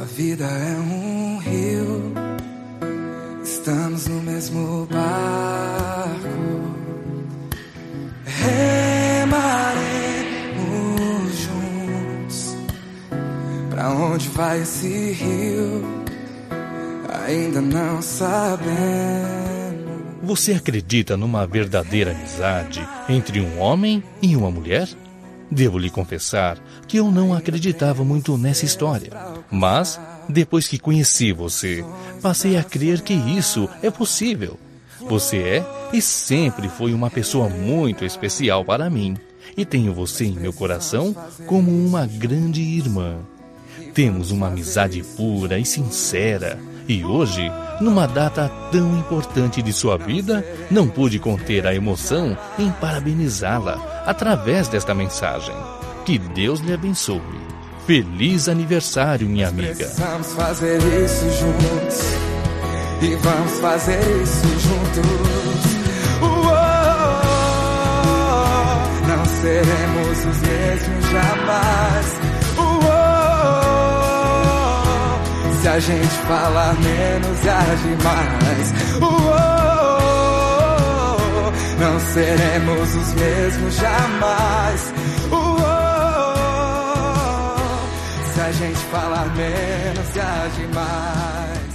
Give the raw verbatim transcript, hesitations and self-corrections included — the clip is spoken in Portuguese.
A vida é um rio, estamos no mesmo barco. Remaremos juntos. Pra onde vai esse rio? Ainda não sabemos. Você acredita numa verdadeira amizade entre um homem e uma mulher? Devo lhe confessar que eu não acreditava muito nessa história. Mas, depois que conheci você, passei a crer que isso é possível. Você é e sempre foi uma pessoa muito especial para mim. E tenho você em meu coração como uma grande irmã. Temos uma amizade pura e sincera. E hoje, numa data tão importante de sua vida, não pude conter a emoção em parabenizá-la através desta mensagem. Que Deus lhe abençoe. Feliz aniversário, minha amiga. Vamos fazer isso juntos. E vamos fazer isso juntos. Uou, não seremos os mesmos jamais. Se a gente falar menos e agir mais, uou, não seremos os mesmos jamais. Uou, se a gente falar menos e agir mais.